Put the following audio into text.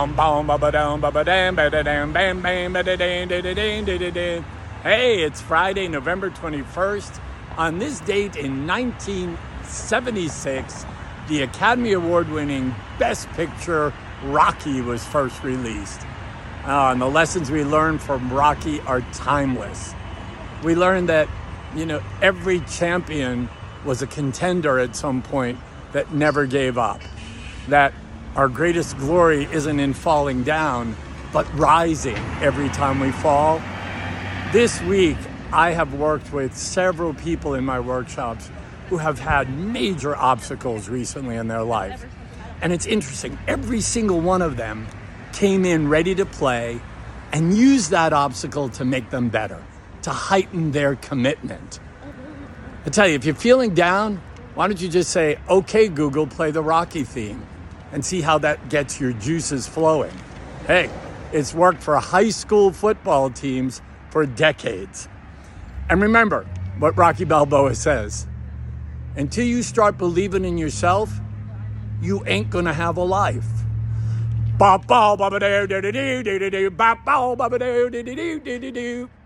Hey, it's Friday, November 21st. On this date in 1976, the Academy Award-winning Best Picture Rocky was first released. And the lessons we learned from Rocky are timeless. We learned that, every champion was a contender at some point that never gave up. That our greatest glory isn't in falling down, but rising every time we fall. This week, I have worked with several people in my workshops who have had major obstacles recently in their life. And it's interesting, every single one of them came in ready to play and used that obstacle to make them better, to heighten their commitment. I tell you, if you're feeling down, why don't you just say, okay, Google, play the Rocky theme and see how that gets your juices flowing. Hey, it's worked for high school football teams for decades. And remember what Rocky Balboa says, until you start believing in yourself, you ain't gonna have a life. Ba ba ba ba do do do do do do ba ba ba ba do do do do do do.